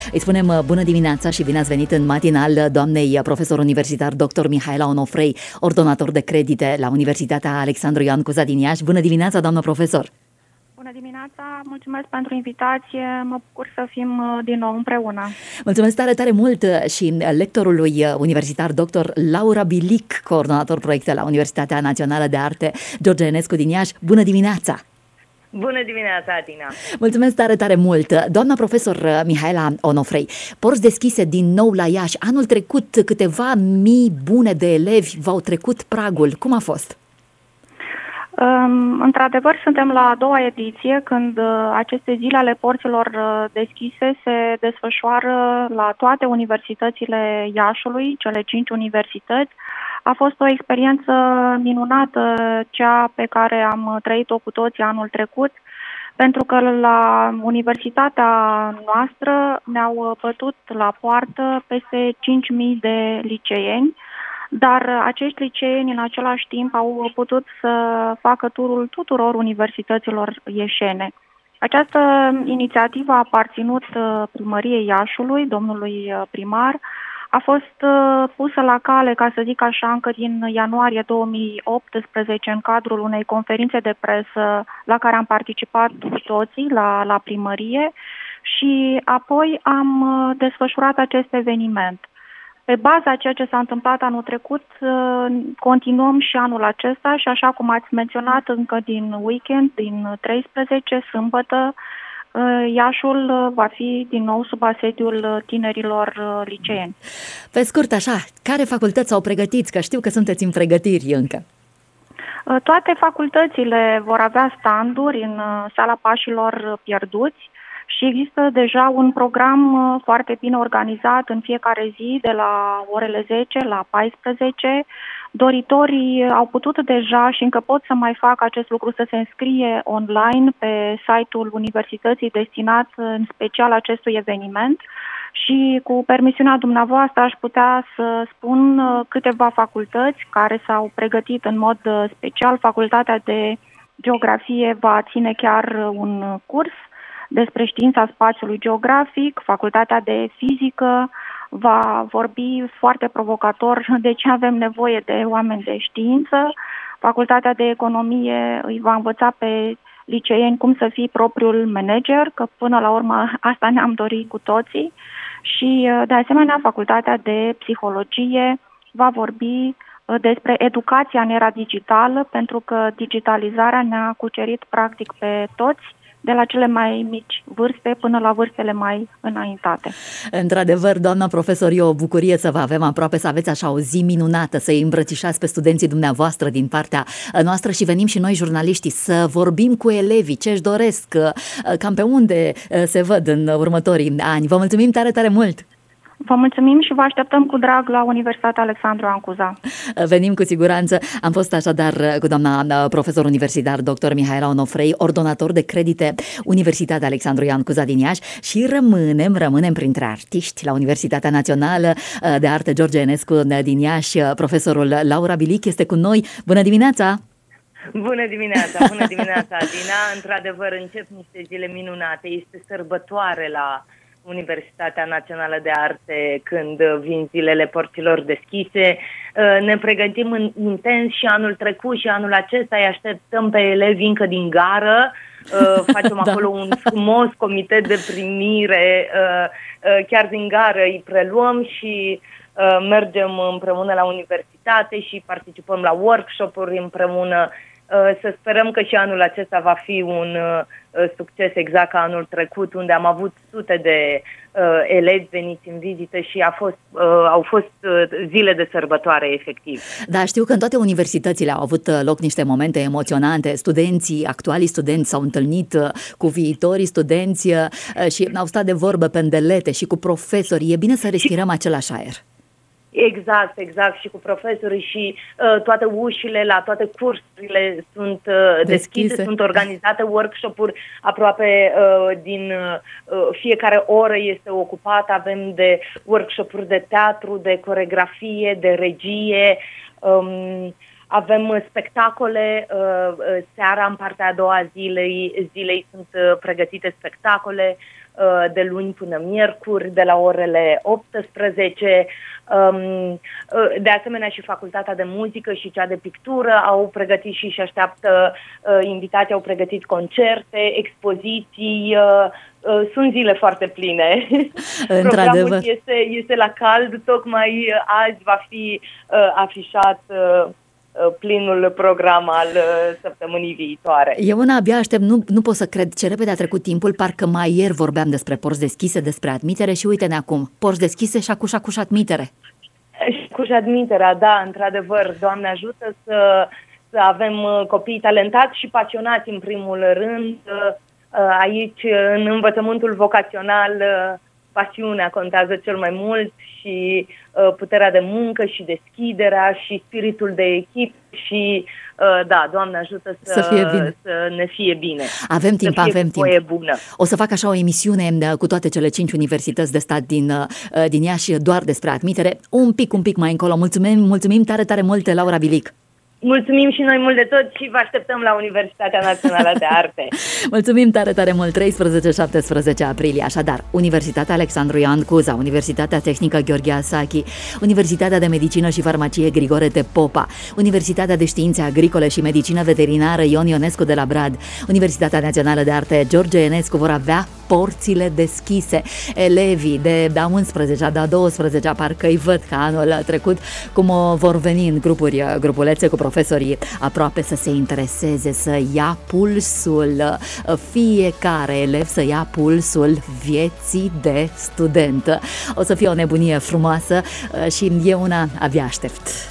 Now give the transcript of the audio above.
Îi spunem bună dimineața și bine ați venit în matinal doamnei profesor universitar dr. Mihaela Onofrei, ordonator de credite la Universitatea Alexandru Ioan Cuza din Iași. Bună dimineața, doamnă profesor! Bună dimineața, mulțumesc pentru invitație, mă bucur să fim din nou împreună. Mulțumesc tare, tare mult și lectorului universitar dr. Laura Bilic, coordonator proiecte la Universitatea Națională de Arte George Enescu din Iași. Bună dimineața! Bună dimineața, Adina! Mulțumesc tare, tare mult! Doamna profesor Mihaela Onofrei, porți deschise din nou la Iași. Anul trecut câteva mii bune de elevi v-au trecut pragul. Cum a fost? Într-adevăr, suntem la a doua ediție, când aceste zile ale porților deschise se desfășoară la toate universitățile Iașului, cele 5 universități. A fost o experiență minunată, cea pe care am trăit-o cu toții anul trecut, pentru că la universitatea noastră ne-au bătut la poartă peste 5.000 de liceeni, dar acești liceeni în același timp au putut să facă turul tuturor universităților ieșene. Această inițiativă a aparținut primăriei Iașului, domnului primar, a fost pusă la cale, ca să zic așa, încă din ianuarie 2018 în cadrul unei conferințe de presă la care am participat cu toții la primărie și apoi am desfășurat acest eveniment. Pe baza ceea ce s-a întâmplat anul trecut, continuăm și anul acesta și așa cum ați menționat încă din weekend, din 13, sâmbătă, Iașul va fi din nou sub asediul tinerilor liceeni. Pe scurt așa, care facultăți s-au pregătit? Că știu că sunteți în pregătiri încă. Toate facultățile vor avea standuri în sala pașilor pierduți și există deja un program foarte bine organizat în fiecare zi de la orele 10 la 14. Doritorii au putut deja și încă pot să mai facă acest lucru, să se înscrie online pe site-ul universității destinat în special acestui eveniment și cu permisiunea dumneavoastră aș putea să spun câteva facultăți care s-au pregătit în mod special. Facultatea de Geografie va ține chiar un curs despre știința spațiului geografic, Facultatea de Fizică va vorbi foarte provocator de ce avem nevoie de oameni de știință, Facultatea de Economie îi va învăța pe liceeni cum să fii propriul manager, că până la urmă asta ne-am dorit cu toții și de asemenea Facultatea de Psihologie va vorbi despre educația în era digitală, pentru că digitalizarea ne-a cucerit practic pe toți, de la cele mai mici vârste până la vârstele mai înaintate. Într-adevăr, doamna profesor, e o bucurie să vă avem aproape, să aveți așa o zi minunată, să îi îmbrățișați pe studenții dumneavoastră din partea noastră și venim și noi, jurnaliștii, să vorbim cu elevii, ce își doresc, cam pe unde se văd în următorii ani. Vă mulțumim tare, tare mult! Vă mulțumim și vă așteptăm cu drag la Universitatea Alexandru Ioan Cuza. Venim cu siguranță. Am fost așadar cu doamna profesor universitar dr. Mihaela Onofrei, ordonator de credite Universitatea Alexandru Ioan Cuza din Iași și rămânem printre artiști la Universitatea Națională de Arte George Enescu din Iași. Profesorul Laura Bilic este cu noi. Bună dimineața! Bună dimineața, Adina! Într-adevăr, încep niște zile minunate. Este sărbătoare la Universitatea Națională de Arte când vin zilele porților deschise. Ne pregătim intens și anul trecut și anul acesta îi așteptăm pe elevi încă din gară. Facem acolo un frumos comitet de primire, chiar din gară îi preluăm și mergem împreună la universitate și participăm la workshop-uri împreună. Să sperăm că și anul acesta va fi un succes exact ca anul trecut, unde am avut sute de elevi veniți în vizită și au fost zile de sărbătoare, efectiv. Da, știu că în toate universitățile au avut loc niște momente emoționante. Actualii studenți s-au întâlnit cu viitorii studenți și au stat de vorbă pe îndelete și cu profesori. E bine să respirăm același aer. Exact. Și cu profesorii și toate ușile la toate cursurile sunt deschise, sunt organizate workshop-uri aproape din fiecare oră este ocupată. Avem de workshop-uri de teatru, de coreografie, de regie, avem spectacole, seara în partea a doua zilei sunt pregătite spectacole, de luni până miercuri, de la orele 18. De asemenea și Facultatea de Muzică și cea de Pictură au pregătit și așteaptă invitații, au pregătit concerte, expoziții. Sunt zile foarte pline. Programul este la cald, tocmai azi va fi afișat plinul program al săptămânii viitoare. Eu abia aștept, nu pot să cred ce repede a trecut timpul, parcă mai ieri vorbeam despre porți deschise, despre admitere și uite-ne acum, porți deschise și acuși admitere. Și admiterea, da, într-adevăr, Doamne ajută să avem copii talentați și pasionați în primul rând. Aici, în învățământul vocațional, pasiunea contează cel mai mult și puterea de muncă și deschiderea și spiritul de echipă și da, Doamne ajută să ne fie bine. Avem timp, bună. O să fac așa o emisiune cu toate cele 5 universități de stat din Iași doar despre admitere, un pic mai încolo. Mulțumim tare mult, Laura Bilic. Mulțumim și noi mult de tot și vă așteptăm la Universitatea Națională de Arte. Mulțumim tare mult, 13-17 aprilie. Așadar, Universitatea Alexandru Ioan Cuza, Universitatea Tehnică Gheorghe Asachi, Universitatea de Medicină și Farmacie Grigore de Popa, Universitatea de Științe Agricole și Medicină Veterinară Ion Ionescu de la Brad, Universitatea Națională de Arte George Enescu vor avea porțile deschise. Elevii de a 11-a, de a 12-a, parcă îi văd ca anul trecut, cum vor veni în grupulețe cu profesorii aproape să se intereseze, să ia pulsul, fiecare elev să ia pulsul vieții de student. O să fie o nebunie frumoasă și eu abia aștept.